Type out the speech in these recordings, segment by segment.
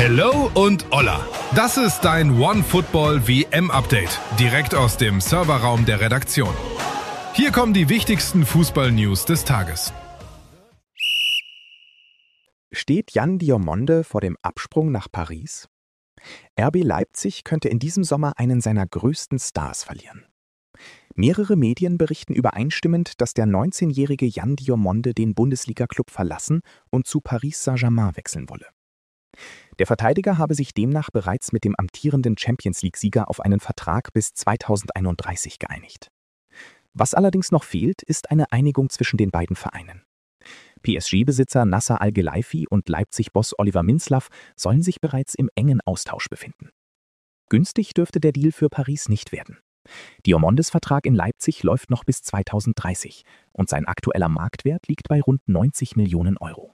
Hello und Hola. Das ist dein OneFootball WM-Update, direkt aus dem Serverraum der Redaktion. Hier kommen die wichtigsten Fußball-News des Tages. Steht Jan Diomande vor dem Absprung nach Paris? RB Leipzig könnte in diesem Sommer einen seiner größten Stars verlieren. Mehrere Medien berichten übereinstimmend, dass der 19-jährige Jan Diomande den Bundesliga-Club verlassen und zu Paris Saint-Germain wechseln wolle. Der Verteidiger habe sich demnach bereits mit dem amtierenden Champions-League-Sieger auf einen Vertrag bis 2031 geeinigt. Was allerdings noch fehlt, ist eine Einigung zwischen den beiden Vereinen. PSG-Besitzer Nasser Al-Khelaifi und Leipzig-Boss Oliver Minzlaff sollen sich bereits im engen Austausch befinden. Günstig dürfte der Deal für Paris nicht werden. Diomandes Vertrag in Leipzig läuft noch bis 2030 und sein aktueller Marktwert liegt bei rund 90 Millionen Euro.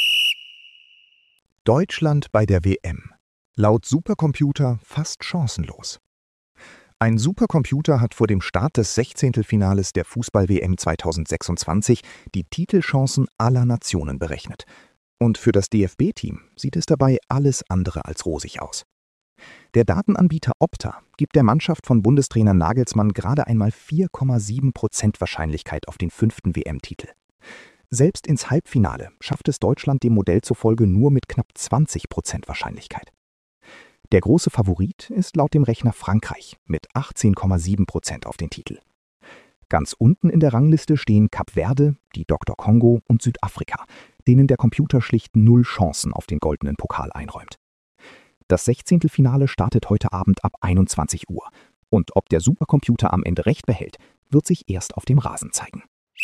Deutschland bei der WM. Laut Supercomputer fast chancenlos. Ein Supercomputer hat vor dem Start des 16. der Fußball-WM 2026 die Titelchancen aller Nationen berechnet. Und für das DFB-Team sieht es dabei alles andere als rosig aus. Der Datenanbieter Opta gibt der Mannschaft von Bundestrainer Nagelsmann gerade einmal 4,7% Wahrscheinlichkeit auf den 5. WM-Titel. Selbst ins Halbfinale schafft es Deutschland dem Modell zufolge nur mit knapp 20% Wahrscheinlichkeit. Der große Favorit ist laut dem Rechner Frankreich mit 18,7% auf den Titel. Ganz unten in der Rangliste stehen Kap Verde, die Dr. Kongo und Südafrika, denen der Computer schlicht 0 Chancen auf den goldenen Pokal einräumt. Das 16. Finale startet heute Abend ab 21 Uhr. Und ob der Supercomputer am Ende recht behält, wird sich erst auf dem Rasen zeigen.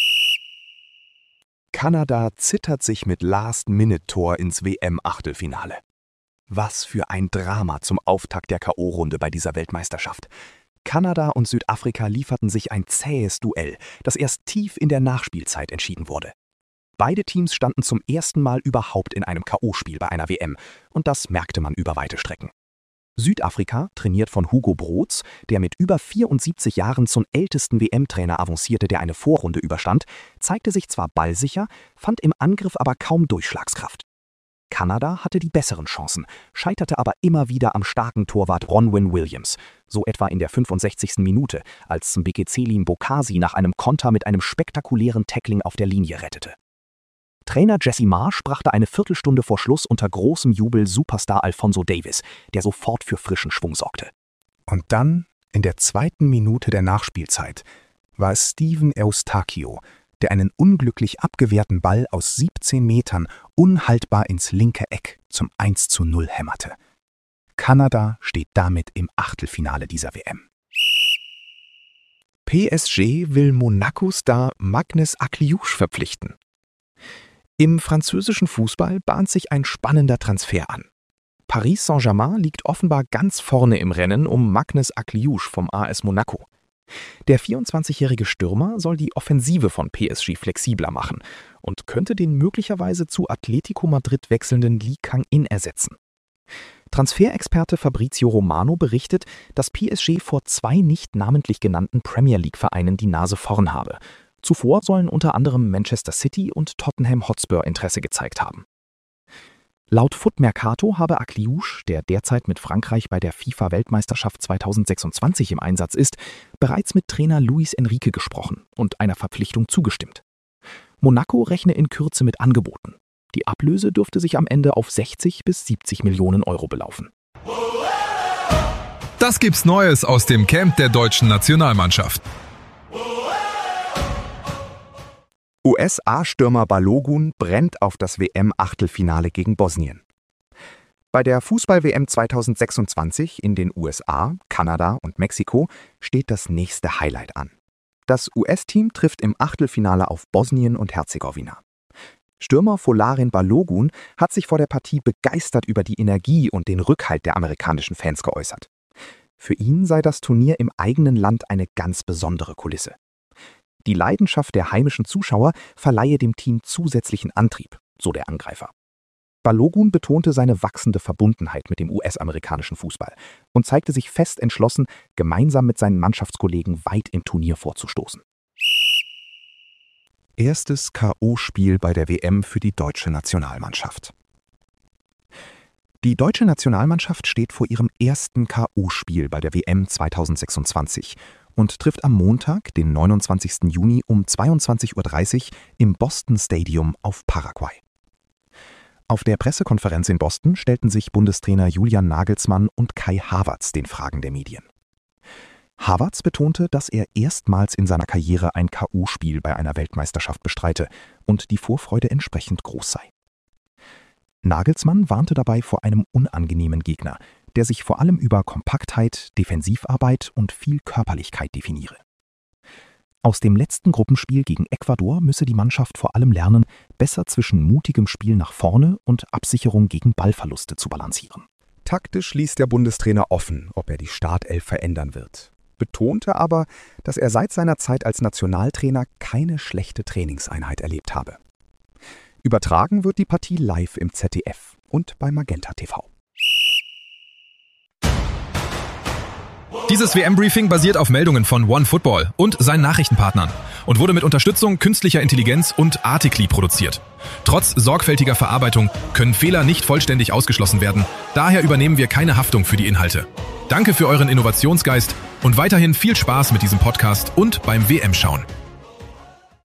Kanada zittert sich mit Last-Minute-Tor ins WM-Achtelfinale. Was für ein Drama zum Auftakt der K.O.-Runde bei dieser Weltmeisterschaft. Kanada und Südafrika lieferten sich ein zähes Duell, das erst tief in der Nachspielzeit entschieden wurde. Beide Teams standen zum ersten Mal überhaupt in einem K.O.-Spiel bei einer WM und das merkte man über weite Strecken. Südafrika, trainiert von Hugo Broos, der mit über 74 Jahren zum ältesten WM-Trainer avancierte, der eine Vorrunde überstand, zeigte sich zwar ballsicher, fand im Angriff aber kaum Durchschlagskraft. Kanada hatte die besseren Chancen, scheiterte aber immer wieder am starken Torwart Bronwyn Williams, so etwa in der 65. Minute, als Mbeketselim Bokasi nach einem Konter mit einem spektakulären Tackling auf der Linie rettete. Trainer Jesse Marsch brachte eine Viertelstunde vor Schluss unter großem Jubel Superstar Alphonso Davies, der sofort für frischen Schwung sorgte. Und dann, in der 2. Minute der Nachspielzeit, war es Steven Eustáquio, der einen unglücklich abgewehrten Ball aus 17 Metern unhaltbar ins linke Eck zum 1:0 hämmerte. Kanada steht damit im Achtelfinale dieser WM. PSG will Monaco-Star Magnus Akliouche verpflichten. Im französischen Fußball bahnt sich ein spannender Transfer an. Paris Saint-Germain liegt offenbar ganz vorne im Rennen um Magnus Akliouche vom AS Monaco. Der 24-jährige Stürmer soll die Offensive von PSG flexibler machen und könnte den möglicherweise zu Atletico Madrid wechselnden Lee Kang-in ersetzen. Transferexperte Fabrizio Romano berichtet, dass PSG vor 2 nicht namentlich genannten Premier League-Vereinen die Nase vorn habe. Zuvor sollen unter anderem Manchester City und Tottenham Hotspur Interesse gezeigt haben. Laut Foot Mercato habe Akliouche, der derzeit mit Frankreich bei der FIFA-Weltmeisterschaft 2026 im Einsatz ist, bereits mit Trainer Luis Enrique gesprochen und einer Verpflichtung zugestimmt. Monaco rechne in Kürze mit Angeboten. Die Ablöse dürfte sich am Ende auf 60 bis 70 Millionen Euro belaufen. Das gibt's Neues aus dem Camp der deutschen Nationalmannschaft. USA-Stürmer Balogun brennt auf das WM-Achtelfinale gegen Bosnien. Bei der Fußball-WM 2026 in den USA, Kanada und Mexiko steht das nächste Highlight an. Das US-Team trifft im Achtelfinale auf Bosnien und Herzegowina. Stürmer Folarin Balogun hat sich vor der Partie begeistert über die Energie und den Rückhalt der amerikanischen Fans geäußert. Für ihn sei das Turnier im eigenen Land eine ganz besondere Kulisse. Die Leidenschaft der heimischen Zuschauer verleihe dem Team zusätzlichen Antrieb, so der Angreifer. Balogun betonte seine wachsende Verbundenheit mit dem US-amerikanischen Fußball und zeigte sich fest entschlossen, gemeinsam mit seinen Mannschaftskollegen weit im Turnier vorzustoßen. Erstes K.O.-Spiel bei der WM für die deutsche Nationalmannschaft. Die deutsche Nationalmannschaft steht vor ihrem ersten K.O.-Spiel bei der WM 2026 und trifft am Montag, den 29. Juni um 22:30 Uhr im Boston Stadium auf Paraguay. Auf der Pressekonferenz in Boston stellten sich Bundestrainer Julian Nagelsmann und Kai Havertz den Fragen der Medien. Havertz betonte, dass er erstmals in seiner Karriere ein K.O.-Spiel bei einer Weltmeisterschaft bestreite und die Vorfreude entsprechend groß sei. Nagelsmann warnte dabei vor einem unangenehmen Gegner, der sich vor allem über Kompaktheit, Defensivarbeit und viel Körperlichkeit definiere. Aus dem letzten Gruppenspiel gegen Ecuador müsse die Mannschaft vor allem lernen, besser zwischen mutigem Spiel nach vorne und Absicherung gegen Ballverluste zu balancieren. Taktisch ließ der Bundestrainer offen, ob er die Startelf verändern wird, betonte aber, dass er seit seiner Zeit als Nationaltrainer keine schlechte Trainingseinheit erlebt habe. Übertragen wird die Partie live im ZDF und bei Magenta TV. Dieses WM-Briefing basiert auf Meldungen von OneFootball und seinen Nachrichtenpartnern und wurde mit Unterstützung künstlicher Intelligenz und Articly produziert. Trotz sorgfältiger Verarbeitung können Fehler nicht vollständig ausgeschlossen werden, daher übernehmen wir keine Haftung für die Inhalte. Danke für euren Innovationsgeist und weiterhin viel Spaß mit diesem Podcast und beim WM-Schauen.